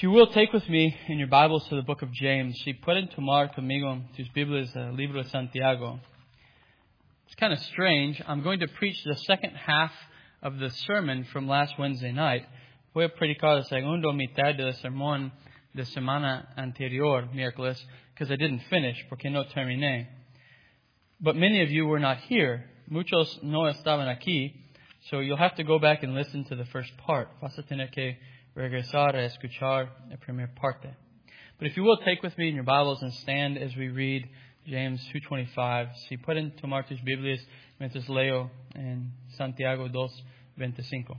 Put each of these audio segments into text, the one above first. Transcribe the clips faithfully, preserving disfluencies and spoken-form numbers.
If you will, take with me in your Bibles to the book of James. Si pueden tomar conmigo tus Biblias el libro de Santiago. It's kind of strange. I'm going to preach the second half of the sermon from last Wednesday night. Voy a predicar la segunda mitad del sermón de semana anterior, miércoles, because I didn't finish, porque no terminé. But many of you were not here. Muchos no estaban aquí. So you'll have to go back and listen to the first part. Vas a tener que regresar a escuchar la primera parte. But if you will, take with me in your Bibles and stand as we read James two twenty-five. Si pueden tomar tus Biblias mientras leo en Santiago dos veinticinco.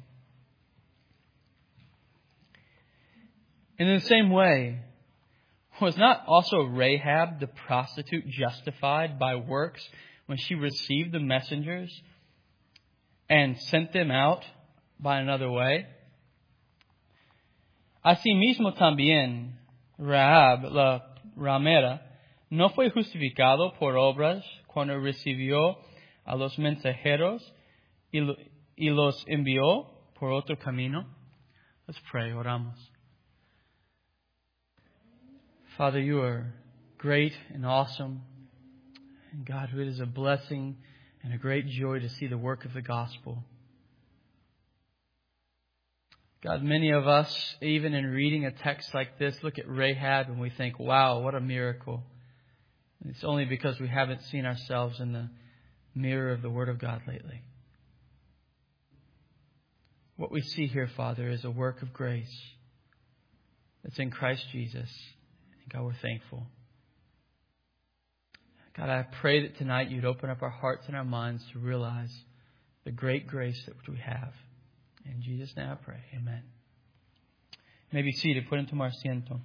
And in the same way, was not also Rahab the prostitute justified by works when she received the messengers and sent them out by another way? Asimismo también Rahab, la ramera, no fue justificado por obras cuando recibió a los mensajeros y, lo, y los envió por otro camino. Let's pray, oramos. Father, you are great and awesome. And God, it is a blessing and a great joy to see the work of the gospel. God, many of us, even in reading a text like this, look at Rahab and we think, wow, what a miracle. And it's only because we haven't seen ourselves in the mirror of the Word of God lately. What we see here, Father, is a work of grace that's in Christ Jesus. And God, we're thankful. God, I pray that tonight you'd open up our hearts and our minds to realize the great grace that we have. In Jesus' name I pray. Amen. You may be seated. Pueden tomar asiento.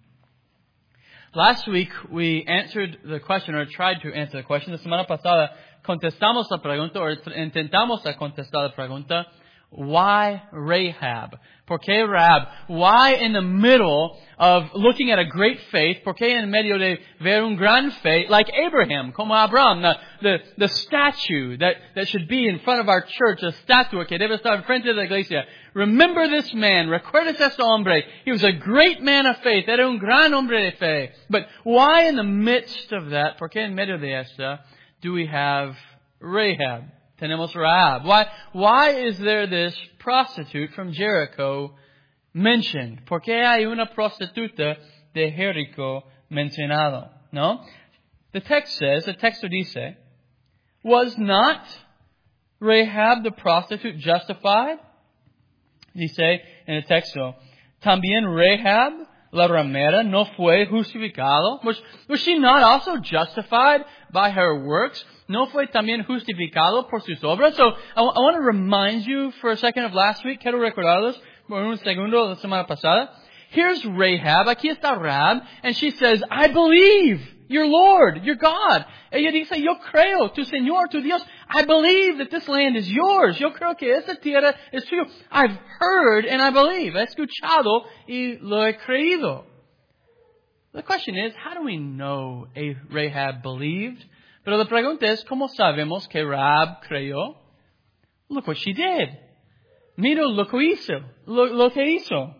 Last week we answered the question, or tried to answer the question. La semana pasada contestamos la pregunta, or intentamos a contestar la pregunta. Why Rahab? ¿Por qué Rahab? Why in the middle of looking at a great faith? ¿Por qué en medio de ver un gran fe like Abraham, como Abraham, the, the, the statue that, that should be in front of our church, a estatua que debe estar en frente de la iglesia. Remember this man, recuerdes este hombre. He was a great man of faith, era un gran hombre de fe. But why in the midst of that, por qué en medio de esta, do we have Rahab? Tenemos Rahab. Why, why is there this prostitute from Jericho mentioned? ¿Por qué hay una prostituta de Jericho mencionado? No? The text says, the texto dice, was not Rahab the prostitute justified? Dice en el texto, también Rahab, la ramera, no fue justificado. Was, was she not also justified by her works? ¿No fue también justificado por sus obras? So, I, I want to remind you for a second of last week. Quiero recordarlos por un segundo la semana pasada. Here's Rahab. Aquí está Rahab. And she says, I believe your Lord, your God. Ella dice, yo creo, tu Señor, tu Dios. I believe that this land is yours. Yo creo que esta tierra es tuyo. I've heard and I believe. He escuchado y lo he creído. The question is, how do we know Rahab believed? Pero la pregunta es, ¿cómo sabemos que Rahab creyó? Look what she did. Mira lo que hizo. Lo, lo que hizo.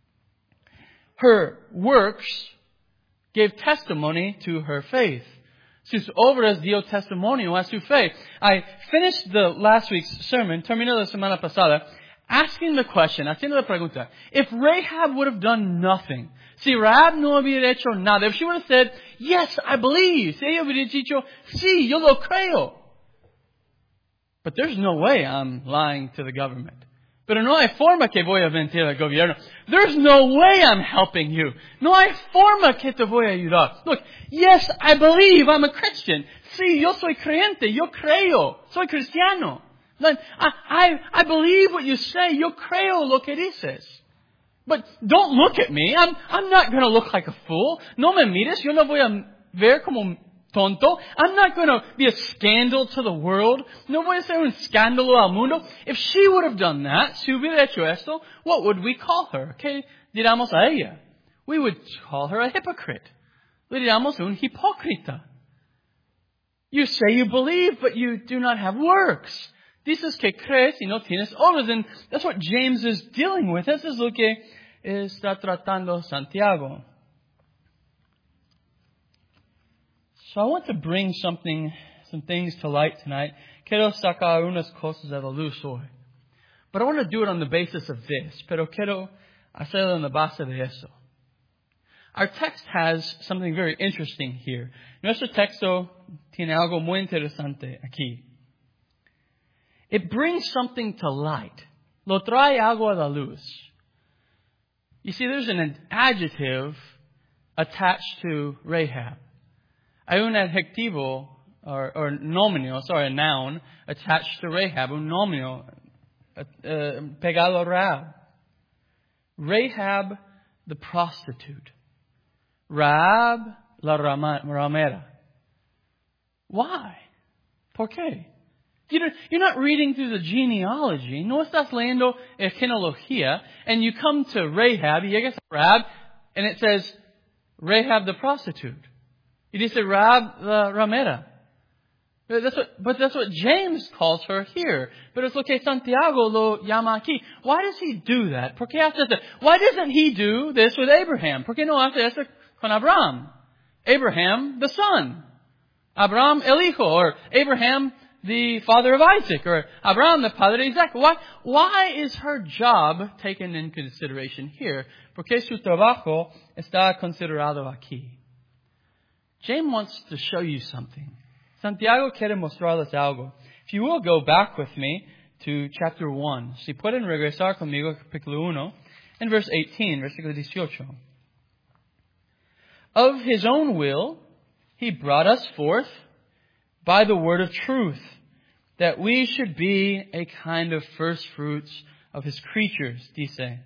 Her works gave testimony to her faith. Sus obras dio testimonio a su fe. I finished the last week's sermon, terminó la semana pasada, asking the question, haciendo la pregunta, if Rahab would have done nothing, si Rahab no hubiera hecho nada, if she would have said, yes, I believe, si ella hubiera dicho, sí, yo lo creo. But there's no way I'm lying to the government. Pero no hay forma que voy a mentir al gobierno. There's no way I'm helping you. No hay forma que te voy a ayudar. Look, yes, I believe I'm a Christian. Sí, yo soy creyente, yo creo, soy cristiano. I, I, I believe what you say, yo creo lo que dices. But don't look at me. I'm, I'm not going to look like a fool. No me mires. Yo no voy a ver como tonto. I'm not going to be a scandal to the world. No voy a ser un escándalo al mundo. If she would have done that, si hubiera hecho esto, what would we call her? ¿Qué diríamos a ella? We would call her a hypocrite. Le diríamos un hipócrita. You say you believe, but you do not have works. Dices que crees y no tienes obras. And that's what James is deling with. This is lo que está tratando Santiago? So I want to bring something, some things to light tonight. Quiero sacar unas cosas de la luz hoy. But I want to do it on the basis of this. Pero quiero hacerlo en la base de eso. Our text has something very interesting here. Nuestro texto tiene algo muy interesante aquí. It brings something to light. Lo trae algo a la luz. You see, there's an adjective attached to Rahab. Hay un adjetivo, or, or nominio, sorry, a noun, attached to Rahab, un nominio, uh, pegado a Rahab. Rahab, the prostitute. Rahab, la ramera. Why? ¿Por qué? You're not reading through the genealogy. No estás leyendo la genealogía. And you come to Rahab, y llegas a Rahab, and it says, Rahab the prostitute. Y dice Rahab la ramera. But that's, what, but that's what James calls her here. But it's lo que Santiago lo llama aquí. Why does he do that? ¿Por qué hace esto? Why doesn't he do this with Abraham? ¿Por qué no hace esto con Abraham? Abraham, the son. Abraham, el hijo. Or Abraham, the father of Isaac. Or Abraham, the padre de Isaac. Why, why is her job taken in consideration here? Porque su trabajo está considerado aquí. James wants to show you something. Santiago quiere mostrarles algo. If you will go back with me to chapter one. Si pueden regresar conmigo capítulo uno. And verse eighteen, versículo dieciocho. Of his own will, he brought us forth by the word of truth, that we should be a kind of first fruits of his creatures, dice.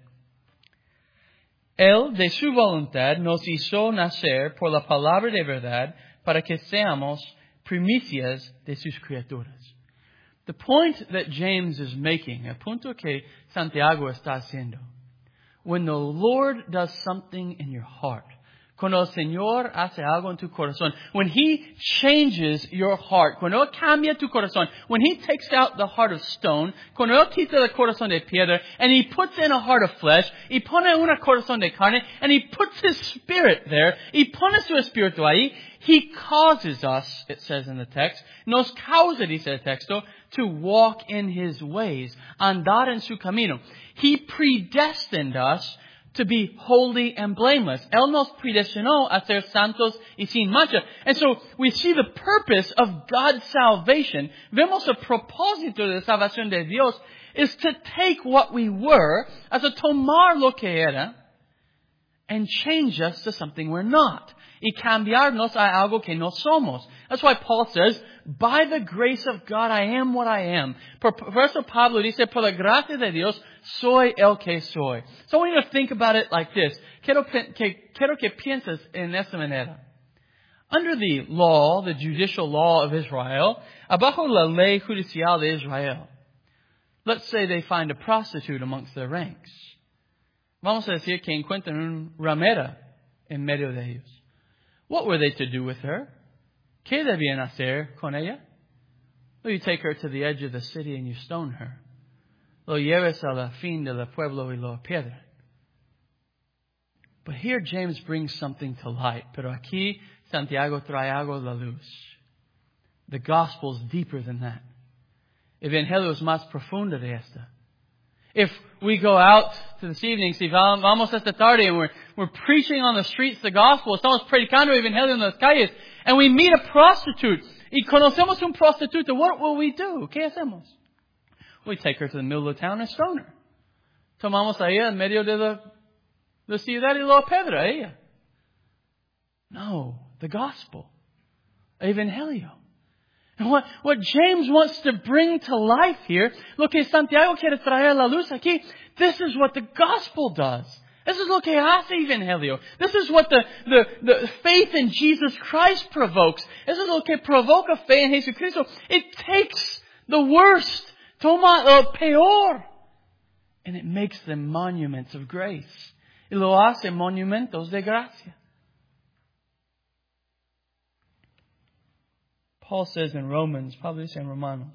Él, de su voluntad, nos hizo nacer por la palabra de verdad para que seamos primicias de sus criaturas. The point that James is making, el punto que Santiago está haciendo, when the Lord does something in your heart, cuando el Señor hace algo en tu corazón, when He changes your heart, cuando Él cambia tu corazón, when He takes out the heart of stone, cuando Él quita el corazón de piedra, and He puts in a heart of flesh, y pone un corazón de carne, and He puts His Spirit there, y pone su espíritu ahí, He causes us, it says in the text, nos causa, dice el texto, to walk in His ways, andar en su camino. He predestined us to be holy and blameless. Él nos predestinó a ser santos y sin mancha. And so we see the purpose of God's salvation. Vemos el propósito de la salvación de Dios is to take what we were, as a tomar lo que era, and change us to something we're not. Y cambiarnos a algo que no somos. That's why Paul says, by the grace of God, I am what I am. Por, por eso Pablo dice, por la gracia de Dios, soy el que soy. So I want you to think about it like this. Quiero que, quiero que pienses en esta manera. Under the law, the judicial law of Israel, abajo la ley judicial de Israel, let's say they find a prostitute amongst their ranks. Vamos a decir que encuentran una ramera en medio de ellos. What were they to do with her? ¿Qué debían hacer con ella? Well, you take her to the edge of the city and you stone her. Lo lleves a la fin del pueblo y lo piedran. But here James brings something to light. Pero aquí Santiago trae algo a la luz. The gospel is deeper than that. Evangelio es más profundo de esta. If we go out to this evening, si vamos esta tarde and we're, we're preaching on the streets the gospel, estamos predicando evangelio en las calles, and we meet a prostitute, y conocemos un prostituta, what will we do? ¿Qué hacemos? We take her to the middle of town and stone her. Tomamos a ella en medio de la, la ciudad y lo pedra a ella. No, the gospel. Evangelio. And what, what James wants to bring to life here, lo que Santiago quiere traer a la luz aquí, this is what the gospel does. This is lo que hace evangelio. This is what the, the, the faith in Jesus Christ provokes. This is lo que provoca fe en Jesucristo. It takes the worst, toma lo peor, and it makes them monuments of grace. Y lo hace monumentos de gracia. Paul says in Romans, probably in Romanos,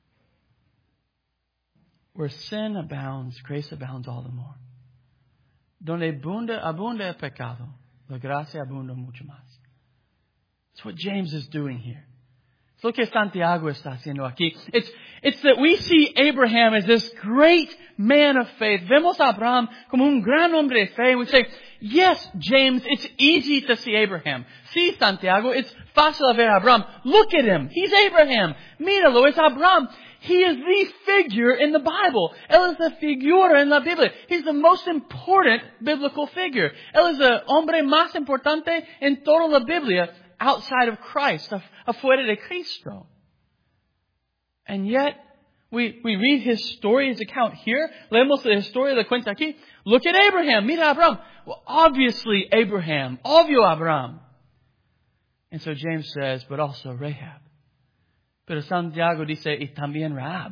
where sin abounds, grace abounds all the more. donde abunda, abunda el pecado, la gracia abunda mucho más. That's what James is doing here. It's lo que Santiago está haciendo aquí. It's, it's that we see Abraham as this great man of faith. Vemos a Abraham como un gran hombre de fe. And we say, yes, James, it's easy to see Abraham. Sí, Santiago, it's fácil ver a Abraham. Look at him. He's Abraham. Míralo, es Abraham. He is the figure in the Bible. Él es la figura en la Biblia. He's the most important biblical figure. Él es el hombre más importante en toda la Biblia outside of Christ, afuera de Cristo. And yet, we, we read his story, his account here. Leemos la historia de cuenta aquí. Look at Abraham. Mira Abraham. Well, obviously Abraham. Obvio Abraham. And so James says, but also Rahab. Pero Santiago dice, y también Rahab.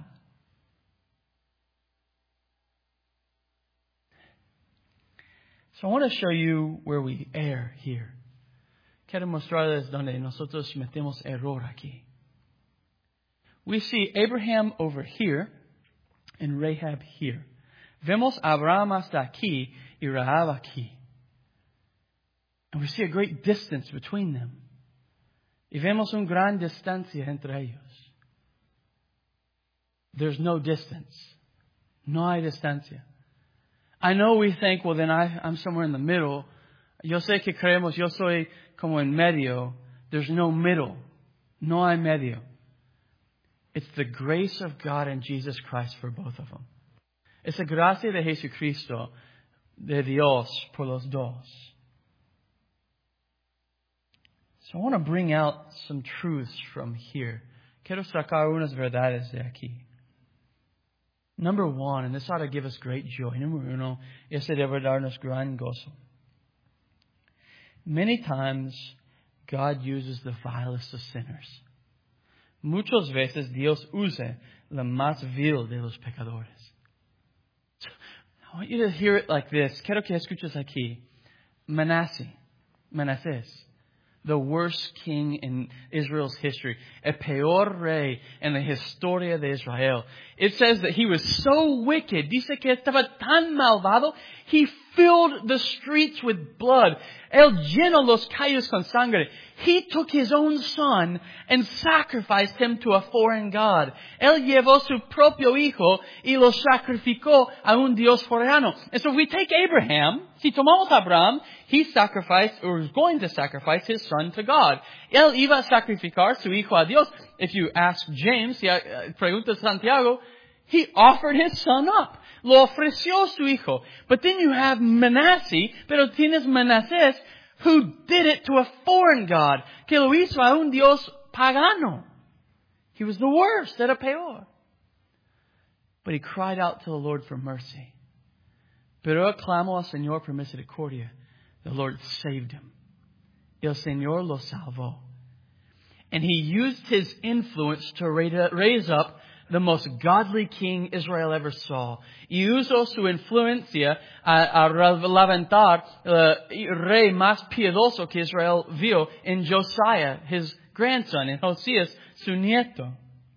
So I want to show you where we err here. Quiero mostrarles donde nosotros metemos error aquí. We see Abraham over here and Rahab here. Vemos Abraham hasta aquí y Rahab aquí. And we see a great distance between them. Y vemos una gran distancia entre ellos. There's no distance. No hay distancia. I know we think, well, then I, I'm somewhere in the middle. Yo sé que creemos, yo soy como en medio. There's no middle. No hay medio. It's the grace of God and Jesus Christ for both of them. Es la gracia de Jesucristo, de Dios por los dos. So I want to bring out some truths from here. Quiero sacar unas verdades de aquí. Number one, and this ought to give us great joy. Número uno, este debe darnos gran gozo. Many times, God uses the vilest of sinners. Muchas veces Dios usa la más vil de los pecadores. I want you to hear it like this. Quiero que escuches aquí. Manasseh, Manasés, the worst king in Israel's history, el peor rey en la historia de Israel. It says that he was so wicked. Dice que estaba tan malvado, he filled the streets with blood. Él llenó los calles con sangre. He took his own son and sacrificed him to a foreign god. Él llevó su propio hijo y lo sacrificó a un Dios foreigno. And so if we take Abraham, si tomamos a Abraham, he sacrificed, or was going to sacrifice his son to God. Él iba a sacrificar su hijo a Dios. If you ask James, si pregunta Santiago, he offered his son up. Lo ofreció su hijo. But then you have Manasseh, pero tienes Manasés, who did it to a foreign god, que lo hizo a un Dios pagano. He was the worst, era peor. But he cried out to the Lord for mercy. Pero él clamó al Señor por misericordia. The Lord saved him. El Señor lo salvó. And he used his influence to raise up the most godly king Israel ever saw. Y usó su influencia a, a levantar el rey más piadoso que Israel vio en Josiah, his grandson, en Josías, su nieto.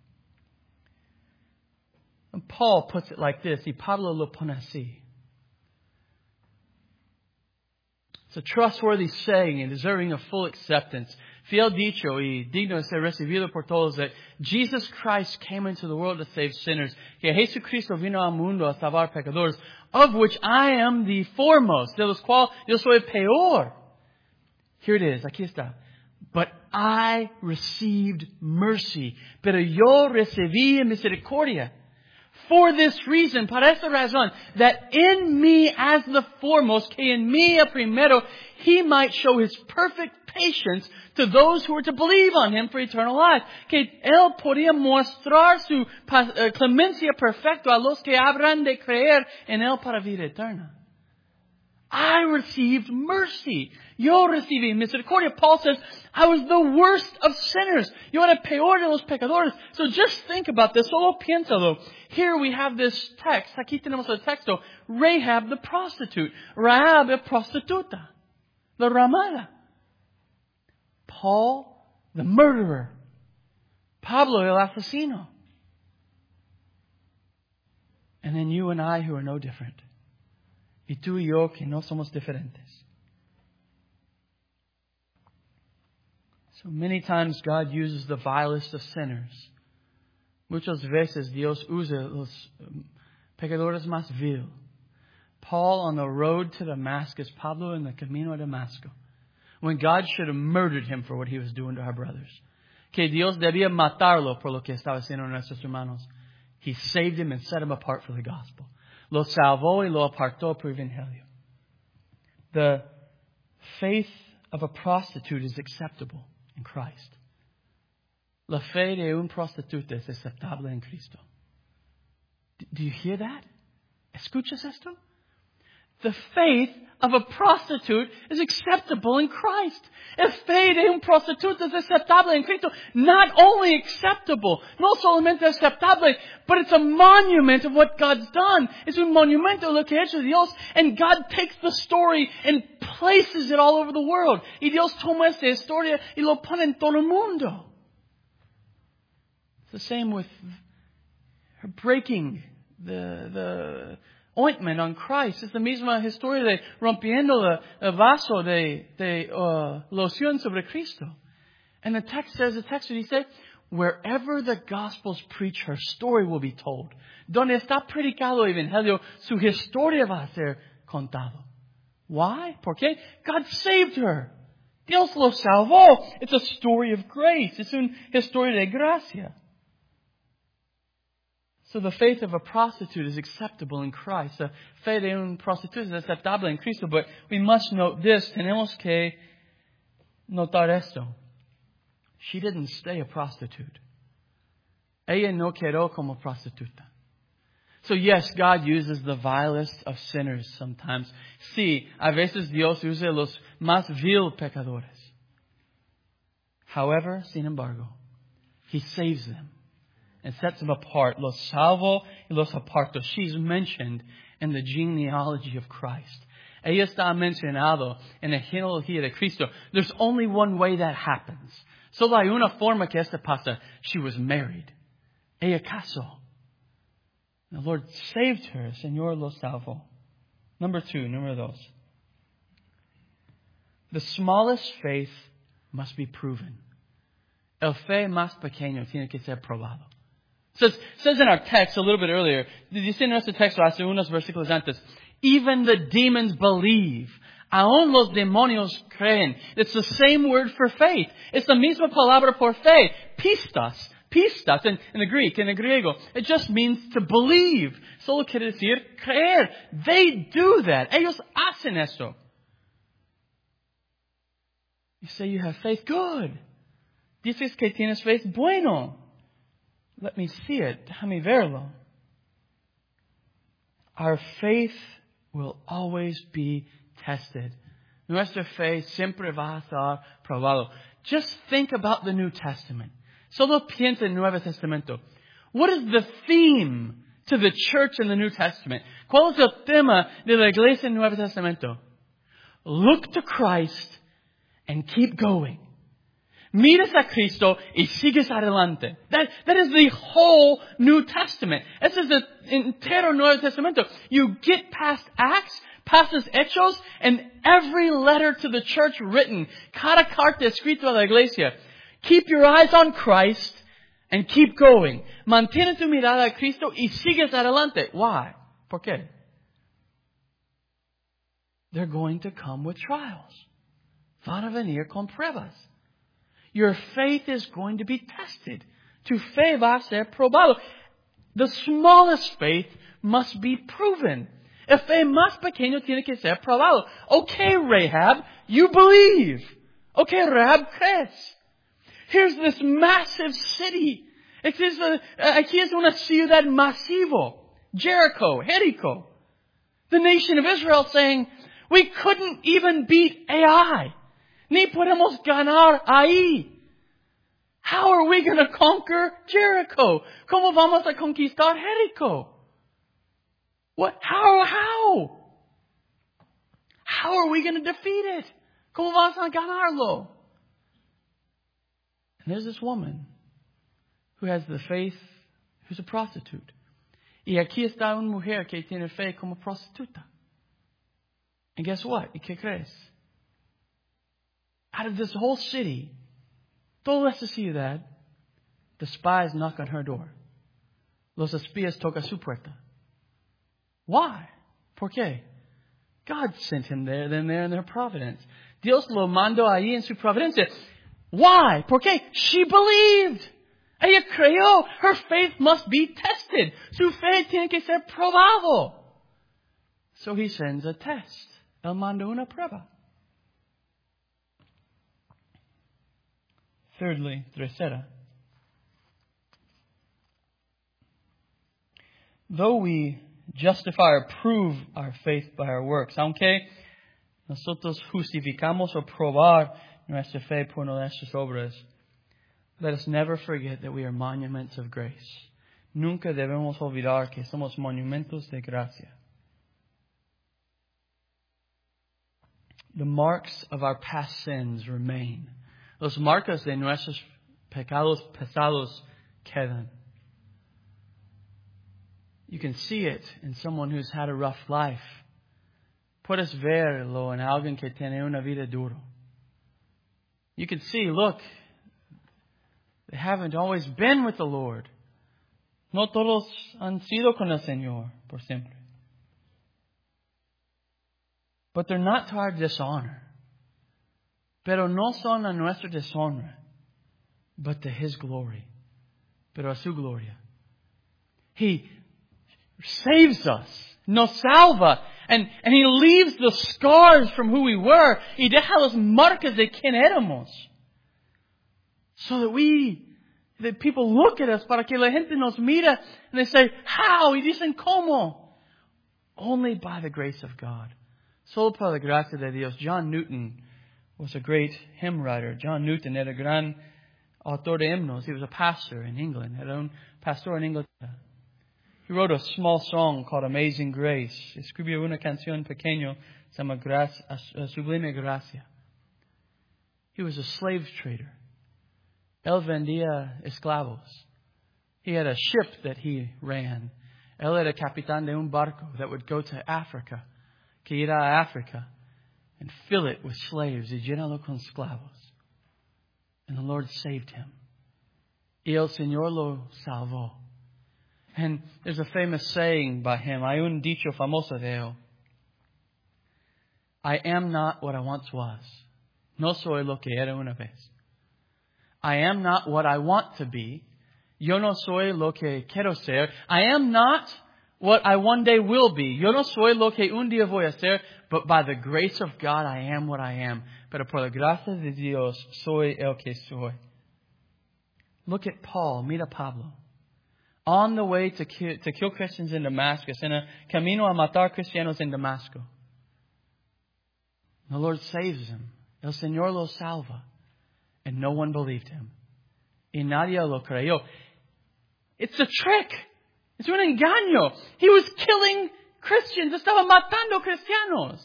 And Paul puts it like this, y Pablo lo pone así. It's a trustworthy saying and deserving of full acceptance. Fiel dicho y digno de ser recibido por todos that Jesus Christ came into the world to save sinners. Que Jesucristo vino al mundo a salvar pecadores, of which I am the foremost, de los cuales yo soy el peor. Here it is, aquí está. But I received mercy. Pero yo recibí misericordia. For this reason, para esta razón, that in me as the foremost, que en mí el primero, he might show his perfect patience to those who are to believe on him for eternal life. Que él podía mostrar su clemencia perfecta a los que habrán de creer en él para vida eterna. I received mercy. Yo recibí misericordia. Paul says, I was the worst of sinners. Yo era peor de los pecadores. So just think about this. Solo piénsalo. Here we have this text. Aquí tenemos el texto. Rahab the prostitute. Rahab la prostituta. La ramada. Paul the murderer. Pablo el asesino. And then you and I who are no different. Y tú y yo que no somos diferentes. So many times God uses the vilest of sinners. Muchas veces Dios usa los pecadores más vil. Paul on the road to Damascus, Pablo in the camino de Damasco, when God should have murdered him for what he was doing to our brothers. Que Dios debía matarlo por lo que estaba haciendo a nuestros hermanos. He saved him and set him apart for the gospel. Lo salvó y lo apartó por el evangelio. The faith of a prostitute is acceptable in Christ. La fe de un prostituta es aceptable en Cristo. Do you hear that? ¿Escuchas esto? The faith of a prostitute is acceptable in Christ. El fe de un prostituta es aceptable en Cristo. Not only acceptable, no solamente aceptable, but it's a monument of what God's done. Es un monumento de lo que ha hecho Dios. And God takes the story and places it all over the world. Y Dios toma esta historia y lo pone en todo el mundo. It's the same with her breaking the, the ointment on Christ. Es la misma historia de rompiendo el vaso de, de uh, loción sobre Cristo. And the text says, the text he said, wherever the Gospels preach, her story will be told. Donde está predicado el Evangelio, su historia va a ser contado. Why? ¿Por qué? God saved her. Dios lo salvó. It's a story of grace. Es una historia de gracia. So the faith of a prostitute is acceptable in Christ. The fe de un prostituta es aceptable en Cristo. But we must note this. Tenemos que notar esto. She didn't stay a prostitute. Ella no quedó como prostituta. So yes, God uses the vilest of sinners sometimes. Sí, a veces Dios usa los más vil pecadores. However, sin embargo, He saves them and sets them apart. Los salvo y los aparto. She's mentioned in the genealogy of Christ. Ella está mencionado en la genealogía de Cristo. There's only one way that happens. Solo hay una forma que esto pasa. She was married. Ella casó. The Lord saved her. El Señor lo salvó. Number two, número dos. The smallest faith must be proven. El fe más pequeño tiene que ser probado. It says, says in our text a little bit earlier, dice en nuestro texto hace unos versículos antes, even the demons believe. Aún los demonios creen. It's the same word for faith. It's the misma palabra por fe. Pistas. Pistas in, in the Greek, in the griego. It just means to believe. Solo quiere decir creer. They do that. Ellos hacen eso. You say you have faith. Good. Dices que tienes faith. Bueno. Let me see it. Déjame verlo. Our faith will always be tested. Nuestra fe siempre va a estar probado. Just think about the New Testament. Solo piensa en el Nuevo Testamento. What is the theme to the church in the New Testament? ¿Cuál es el tema de la iglesia en el Nuevo Testamento? Look to Christ and keep going. Miras a Cristo y sigues adelante. That, that is the whole New Testament. This is the entero Nuevo Testamento. You get past Acts, past los Hechos, and every letter to the church written. Cada carta escrita a la iglesia. Keep your eyes on Christ and keep going. Mantén tu mirada a Cristo y sigues adelante. Why? ¿Por qué? They're going to come with trials. Van a venir con pruebas. Your faith is going to be tested. Tu fe va a ser probado. The smallest faith must be proven. El fe más pequeño tiene que ser probado. Okay, Rahab, you believe. Okay, Rahab, crees. Here's this massive city. Aquí es una ciudad masivo. Jericho, Jericho. The nation of Israel saying, we couldn't even beat Ai. Ni podemos ganar ahí. How are we going to conquer Jericho? ¿Cómo vamos a conquistar Jericho? What? How? How? How are we going to defeat it? ¿Cómo vamos a ganarlo? And there's this woman who has the faith, who's a prostitute. Y aquí está una mujer que tiene fe como prostituta. And guess what? ¿Y qué crees? Out of this whole city, toda esta ciudad, the spies knock on her door. Los espías tocan su puerta. Why? ¿Por qué? God sent him there, them there in their providence. Dios lo mandó ahí en su providencia. Why? ¿Por qué? She believed. Ella creyó. Her faith must be tested. Su fe tiene que ser probado. So he sends a test. Él manda una prueba. Thirdly, tercera. Though we justify or prove our faith by our works, aunque nosotros justificamos o probar nuestra fe por nuestras obras, let us never forget that we are monuments of grace. Nunca debemos olvidar que somos monumentos de gracia. The marks of our past sins remain. Los marcas de nuestros pecados pasados quedan. You can see it in someone who's had a rough life. Puedes verlo en alguien que tiene una vida dura. You can see, look, they haven't always been with the Lord. No todos han sido con el Señor por siempre. But they're not to our dishonor. Pero no son a nuestra deshonra, but to His glory. Pero a su gloria. He saves us, nos salva, and, and He leaves the scars from who we were. Y deja las marcas de quien éramos. So that we, that people look at us, para que la gente nos mira, and they say, how? Y dicen, ¿cómo? Only by the grace of God. Solo por la gracia de Dios. John Newton was a great hymn writer. John Newton era gran autor de himnos. He was a pastor in England. Era un pastor en Inglaterra. He wrote a small song called Amazing Grace. Escribió una canción pequeña, se llama Gracia, Sublime Gracia. He was a slave trader. Él vendía esclavos. He had a ship that he ran. Él era capitán de un barco that would go to Africa, que irá a Africa, and fill it with slaves, y llenarlo con esclavos. And the Lord saved him. Y el Señor lo salvó. And there's a famous saying by him. Hay un dicho famoso de él. I am not what I once was. No soy lo que era una vez. I am not what I want to be. Yo no soy lo que quiero ser. I am not what I one day will be. Yo no soy lo que un día voy a ser. But by the grace of God, I am what I am. Pero por la gracia de Dios, soy el que soy. Look at Paul. Mira Pablo. On the way to kill, to kill Christians in Damascus. En el camino a matar cristianos en Damasco. The Lord saves him. El Señor lo salva. And no one believed him. Y nadie lo creyó. It's a trick. Es un engaño. He was killing Christians. Estaba matando cristianos.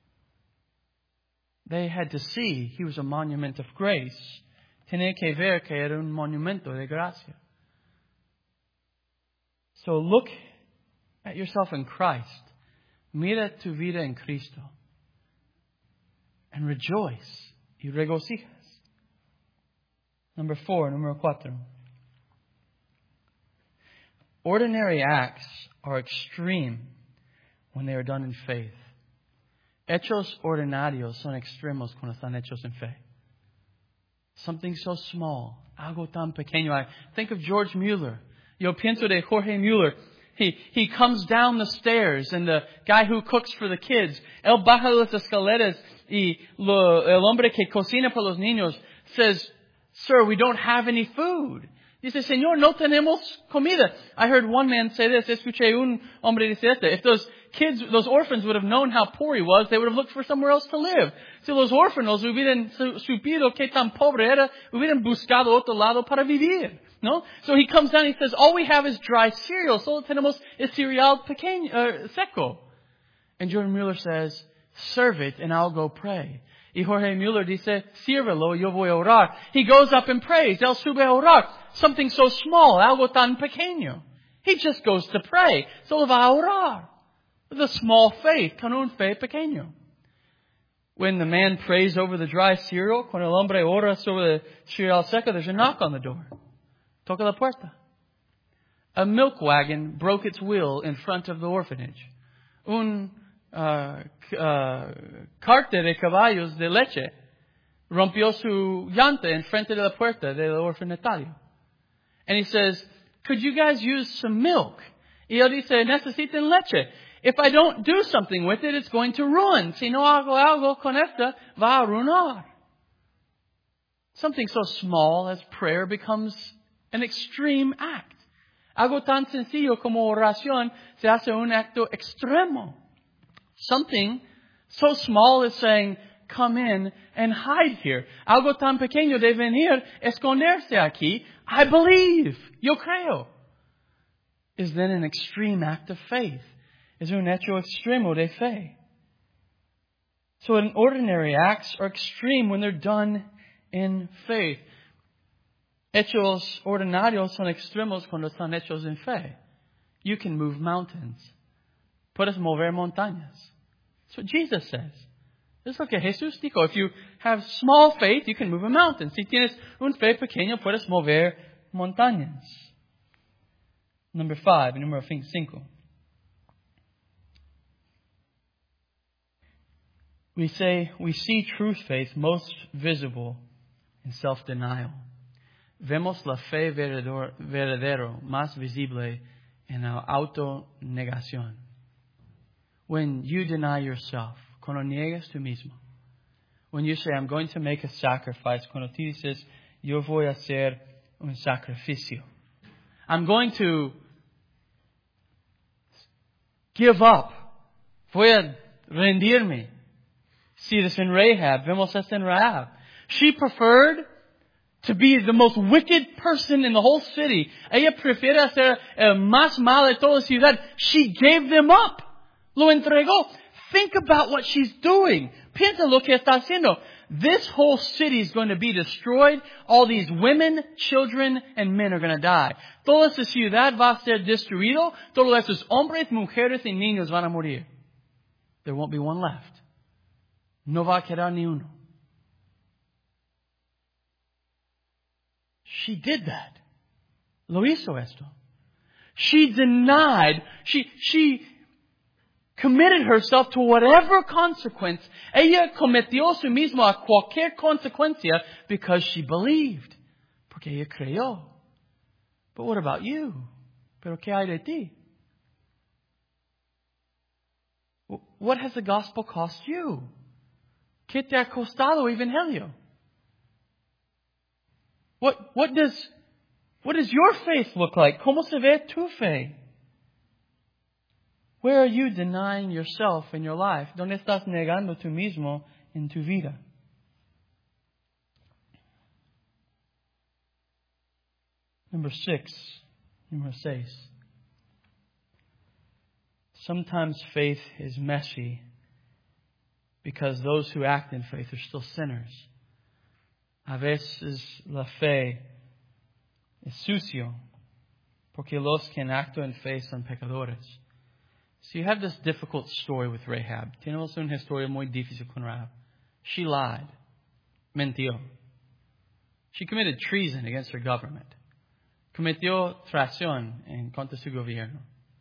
They had to see he was a monument of grace. Tenía que ver que era un monumento de gracia. So look at yourself in Christ. Mira tu vida en Cristo. And rejoice. Y regocijas. Number four, número cuatro. Ordinary acts are extreme when they are done in faith. Hechos ordinarios son extremos cuando están hechos en fe. Something so small, algo tan pequeño. I think of George Mueller. Yo pienso de Jorge Mueller. He, he comes down the stairs and the guy who cooks for the kids, él baja las escaleras y lo, el hombre que cocina para los niños says, Sir, we don't have any food. Dice, Señor, no tenemos comida. I heard one man say this. Escuché un hombre decir esto. If those kids, those orphans would have known how poor he was, they would have looked for somewhere else to live. Si los orfanos hubieran supido que tan pobre era, hubieran buscado otro lado para vivir. No? So he comes down and he says, all we have is dry cereal. Solo tenemos el cereal pequeño, uh, seco. And Jordan Mueller says, serve it and I'll go pray. Y Jorge Mueller dice, sírvelo, yo voy a orar. He goes up and prays. Él sube a orar. Something so small, algo tan pequeño. He just goes to pray. Solo va a orar. With a small faith, con un fe pequeño. When the man prays over the dry cereal, cuando el hombre ora sobre el cereal seco, there's a knock on the door. Toca la puerta. A milk wagon broke its wheel in front of the orphanage. Un uh, uh, carte de caballos de leche rompió su llanta en frente de la puerta del orfanatorio. And he says, could you guys use some milk? Y él dice, necesitan leche. If I don't do something with it, it's going to ruin. Si no hago algo con esta, va a arruinar. Something so small as prayer becomes an extreme act. Algo tan sencillo como oración se hace un acto extremo. Something so small as saying, come in and hide here. Algo tan pequeño de venir, esconderse aquí. I believe. Yo creo. Is then an extreme act of faith. Es un hecho extremo de fe. So ordinary acts are extreme when they're done in faith. Hechos ordinarios son extremos cuando están hechos en fe. You can move mountains. Puedes mover montañas. That's what Jesus says. Es lo que Jesús dijo. If you have small faith, you can move a mountain. Si tienes un fe pequeño, puedes mover montañas. Number five, número cinco. We say we see true faith most visible in self-denial. Vemos la fe verdadero, verdadero más visible en la autonegación. When you deny yourself, cuando niegas tú mismo. When you say, I'm going to make a sacrifice. Cuando tú dices, yo voy a hacer un sacrificio. I'm going to give up. Voy a rendirme. See this in Rahab. Vemos esto en Rahab. She preferred to be the most wicked person in the whole city. Ella prefiere ser el más malo de toda la ciudad. She gave them up. Lo entregó. Think about what she's doing. Piensa lo que está haciendo. This whole city is going to be destroyed. All these women, children, and men are going to die. Toda esta ciudad va a ser destruido. Todos esos hombres, mujeres, y niños van a morir. There won't be one left. No va a quedar ni uno. She did that. Lo hizo esto. She denied. She, she committed herself to whatever consequence. Ella cometió su mismo a cualquier consecuencia because she believed. Porque ella creyó. But what about you? Pero ¿qué hay de ti? What has the gospel cost you? ¿Qué te ha costado evangelio? What, what does, what does your faith look like? ¿Cómo se ve tu fe? Where are you denying yourself in your life? ¿Dónde estás negando tú mismo en tu vida? Number six. Number seis. Sometimes faith is messy because those who act in faith are still sinners. A veces la fe es sucio porque los que actúan en fe son pecadores. So you have this difficult story with Rahab. Tenemos una historia muy difícil con Rahab. She lied. Mintió. She committed treason against her government. Cometió traición en contra su gobierno.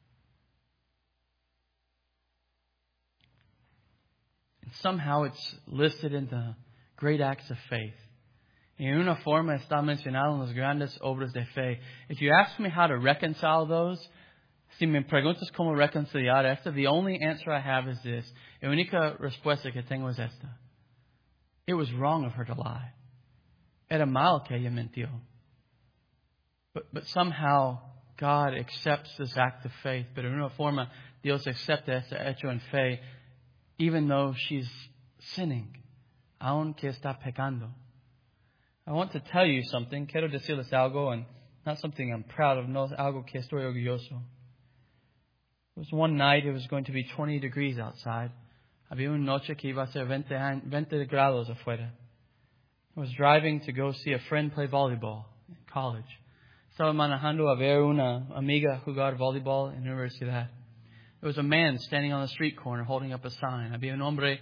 And somehow it's listed in the great acts of faith. Y en una forma está mencionado en las grandes obras de fe. If you ask me how to reconcile those, si me preguntas cómo reconciliar esto, the only answer I have is this. La única respuesta que tengo es esta. It was wrong of her to lie. Era mal que ella mintió. But, but somehow God accepts this act of faith. Pero en una forma Dios acepta este hecho en fe, even though she's sinning, aunque está pecando. I want to tell you something. Quiero decirles algo, and not something I'm proud of, no algo que estoy orgulloso. It was one night, it was going to be twenty degrees outside. Había una noche que iba a ser veinte grados afuera. I was driving to go see a friend play volleyball in college. Estaba manejando a ver una amiga jugar volleyball en la universidad. There was a man standing on the street corner holding up a sign. Había un hombre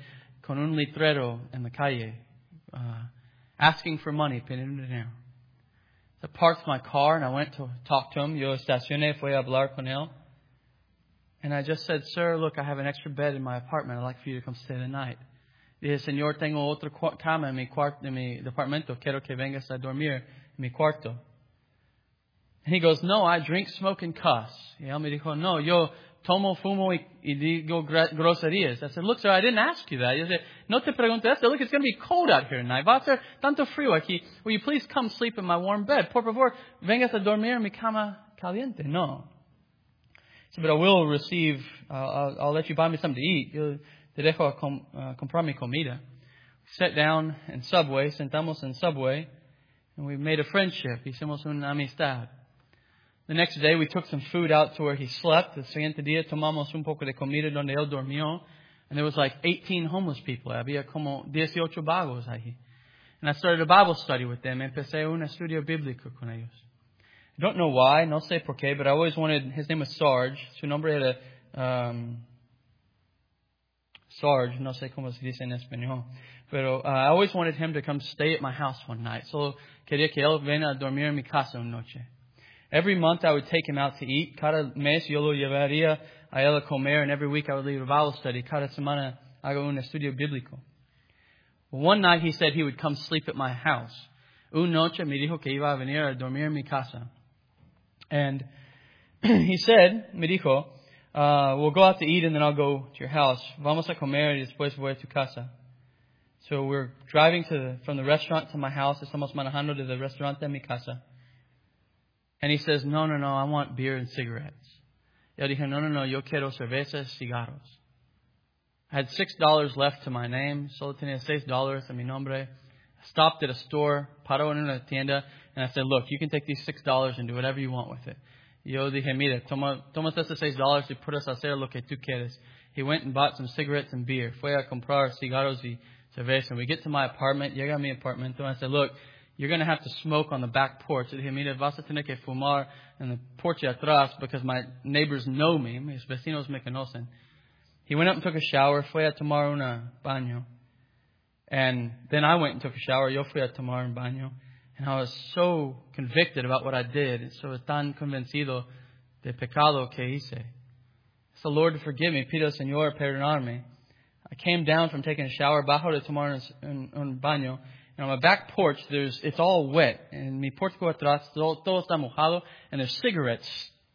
con un letrero en la calle, uh, asking for money, pidiendo dinero. I parked my car and I went to talk to him. Yo estacioné, fui a hablar con él. And I just said, sir, look, I have an extra bed in my apartment. I'd like for you to come stay the night. Dije, señor, tengo otra cama en mi, cuarto, en mi departamento. Quiero que vengas a dormir en mi cuarto. And he goes, no, I drink, smoke, and cuss. Y él me dijo, no, yo tomo, fumo, y, y digo groserías. I said, look, sir, I didn't ask you that. Yo said, no te pregunté eso. Look, it's going to be cold out here tonight. Va a ser tanto frío aquí. Will you please come sleep in my warm bed? Por favor, vengas a dormir en mi cama caliente. No. He said, but I will receive, uh, I'll, I'll let you buy me something to eat. Yo te dejo a com, uh, comprar mi comida. We sat down in Subway, sentamos en Subway, and we made a friendship. Hicimos una amistad. The next day, we took some food out to where he slept. El siguiente día, tomamos un poco de comida donde él dormió. And there was like eighteen homeless people. Había como dieciocho vagos ahí. And I started a Bible study with them. Empecé un estudio bíblico con ellos. I don't know why, no sé por qué, but I always wanted, his name was Sarge. Su nombre era um, Sarge, no sé cómo se dice en español. Pero uh, I always wanted him to come stay at my house one night. Solo quería que él venga a dormir en mi casa una noche. Every month I would take him out to eat. Cada mes yo lo llevaría a él a comer. And every week I would lead a Bible study. Cada semana hago un estudio bíblico. Well, one night he said he would come sleep at my house. Una noche me dijo que iba a venir a dormir en mi casa. And he said, me dijo, uh, we'll go out to eat and then I'll go to your house. Vamos a comer y después voy a tu casa. So we're driving to the, from the restaurant to my house. Estamos manejando de the restaurante a mi casa. And he says, no, no, no, I want beer and cigarettes. Yo dije, no, no, no, yo quiero cervezas, cigarros. I had six dollars left to my name. Solo tenía seis dólares a mi nombre. I stopped at a store, paró en una tienda, and I said, look, you can take these six dollars and do whatever you want with it. Yo dije, mira, toma, toma estos seis dólares y puedes hacer lo que tú quieres. He went and bought some cigarettes and beer. Fue a comprar cigarros y cerveza. And we get to my apartment. Llega a mi apartamento, and I said, look, you're going to have to smoke on the back porch. Yo dije, mira, vas a tener que fumar en el porche atrás because my neighbors know me. Mis vecinos me conocen. He went up and took a shower. Fue a tomar un baño. And then I went and took a shower. Yo fui a tomar un baño. And I was so convicted about what I did. So tan convencido de pecado que hice. So Lord, forgive me. Pido, Señor, perdonarme. I came down from taking a shower. Bajo de tomar un, un baño. And on my back porch, there's it's all wet. And mi portico atrás, todo, todo está mojado. And there's cigarettes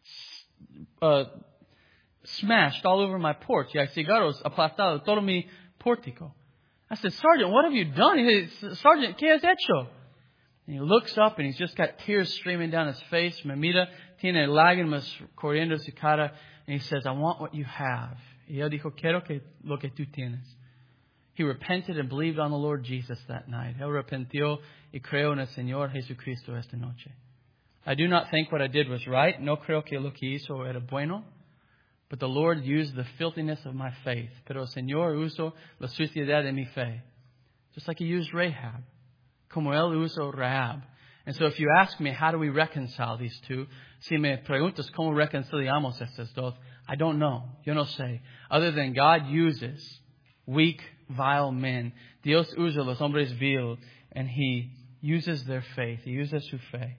uh, smashed all over my porch. Y hay cigarros aplastados todo mi portico. I said, Sergeant, what have you done? He said, Sergeant, ¿qué has hecho? And he looks up and he's just got tears streaming down his face. Me mira, tiene lágrimas corriendo su cara. And he says, I want what you have. Y él dijo, quiero que, lo que tú tienes. He repented and believed on the Lord Jesus that night. Él arrepintió y creo en el Señor Jesucristo esta noche. I do not think what I did was right. No creo que lo que hizo era bueno. But the Lord used the filthiness of my faith. Pero el Señor usó la suciedad de mi fe. Just like He used Rahab. Como Él usó Rahab. And so if you ask me, how do we reconcile these two? Si me preguntas cómo reconciliamos estas dos, I don't know. Yo no sé. Other than God uses weak, vile men. Dios usa los hombres vil, and He uses their faith. He uses su fe.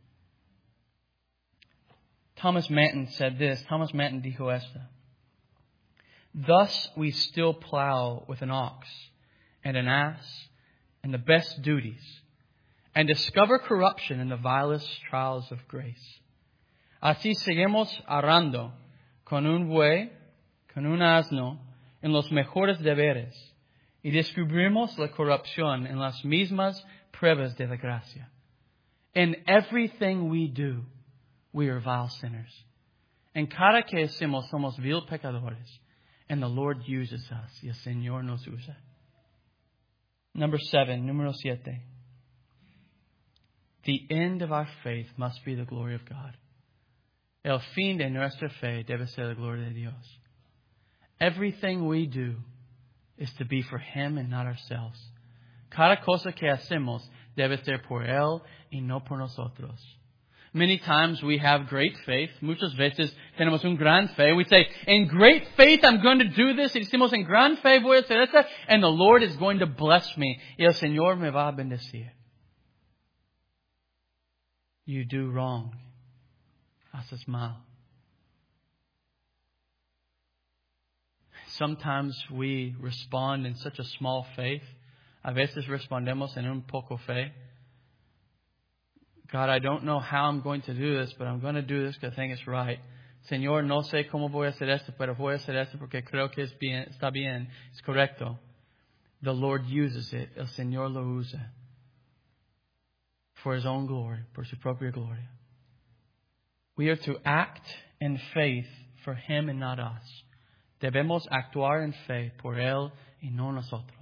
Thomas Manton said this. Thomas Manton dijo esta. Thus we still plow with an ox and an ass and the best duties, and discover corruption in the vilest trials of grace. Así seguimos arando con un buey, con un asno, en los mejores deberes, y descubrimos la corrupción en las mismas pruebas de la gracia. In everything we do, we are vile sinners. En cada que hacemos somos vil pecadores, and the Lord uses us, y el Señor nos usa. Number seven, número siete. The end of our faith must be the glory of God. El fin de nuestra fe debe ser la gloria de Dios. Everything we do is to be for Him and not ourselves. Cada cosa que hacemos debe ser por Él y no por nosotros. Many times we have great faith. Muchas veces tenemos un gran fe. We say, in great faith I'm going to do this. Y decimos, en gran fe voy a hacer esto. And the Lord is going to bless me. Y el Señor me va a bendecir. You do wrong. Haces mal. Sometimes we respond in such a small faith. A veces respondemos en un poco fe. God, I don't know how I'm going to do this, but I'm going to do this because I think it's right. Señor, no sé cómo voy a hacer esto, pero voy a hacer esto porque creo que es bien, está bien, es correcto. The Lord uses it. El Señor lo usa. For His own glory, por su propia gloria. We are to act in faith for Him and not us. Debemos actuar en fe por Él y no nosotros.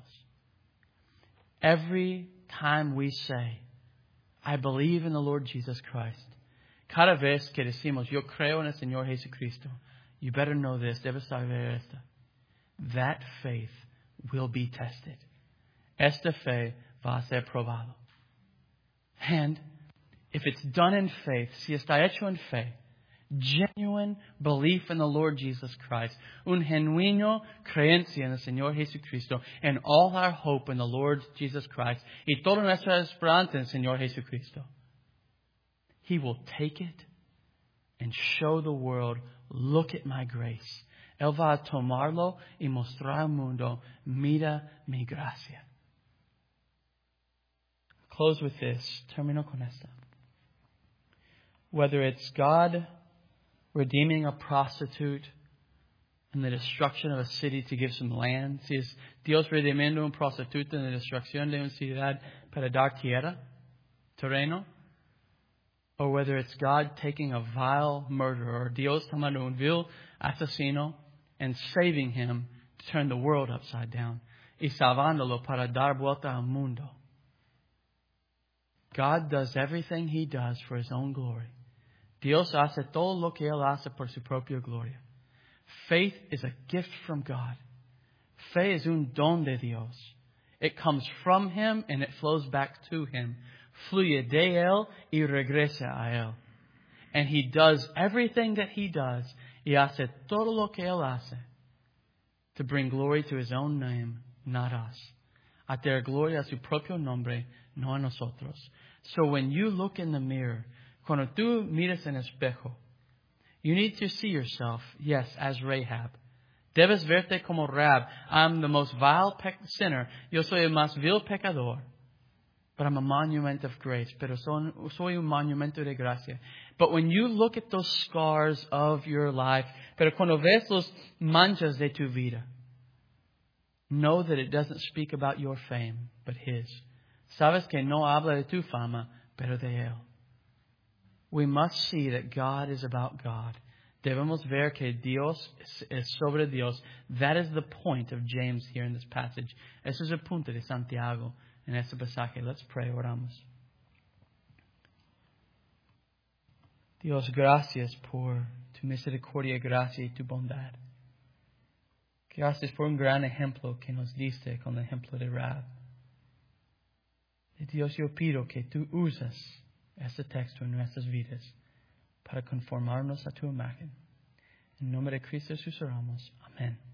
Every time we say, I believe in the Lord Jesus Christ. Cada vez que decimos, yo creo en el Señor Jesucristo. You better know this. Debes saber esto. That faith will be tested. Esta fe va a ser probado. And if it's done in faith, si está hecho en fe, genuine belief in the Lord Jesus Christ, un genuino creencia en el Señor Jesucristo, and all our hope in the Lord Jesus Christ, y toda nuestra esperanza en el Señor Jesucristo, He will take it and show the world, look at my grace. Él va a tomarlo y mostrar al mundo, mira mi gracia. Close with this. Termino con esta. Whether it's God redeeming a prostitute and the destruction of a city to give some land. Si es Dios redimiendo un prostituto en la destrucción de una ciudad para dar tierra, terreno. Or whether it's God taking a vile murderer, or Dios tomando un vil asesino and saving him to turn the world upside down. Y salvándolo para dar vuelta al mundo. God does everything He does for His own glory. Dios hace todo lo que Él hace por su propia gloria. Faith is a gift from God. Fe es un don de Dios. It comes from Him and it flows back to Him. Fluye de Él y regresa a Él. And He does everything that He does. Y hace todo lo que Él hace to bring glory to His own name, not us. A dar gloria a su propio nombre, no a nosotros. So when you look in the mirror, cuando tú miras en espejo, you need to see yourself, yes, as Rahab. Debes verte como Rahab. I'm the most vile pe- sinner. Yo soy el más vil pecador. But I'm a monument of grace. Pero son, soy un monumento de gracia. But when you look at those scars of your life, pero cuando ves los manchas de tu vida, know that it doesn't speak about your fame, but His. Sabes que no habla de tu fama, pero de Él. We must see that God is about God. Debemos ver que Dios es sobre Dios. That is the point of James here in this passage. Ese es el punto de Santiago en este pasaje. Let's pray, oramos. Dios, gracias por tu misericordia, gracia y tu bondad. Gracias por un gran ejemplo que nos diste con el ejemplo de Rahab. Dios, yo pido que tú usas este texto en nuestras vidas para conformarnos a tu imagen. En nombre de Cristo Jesús oramos. Amén.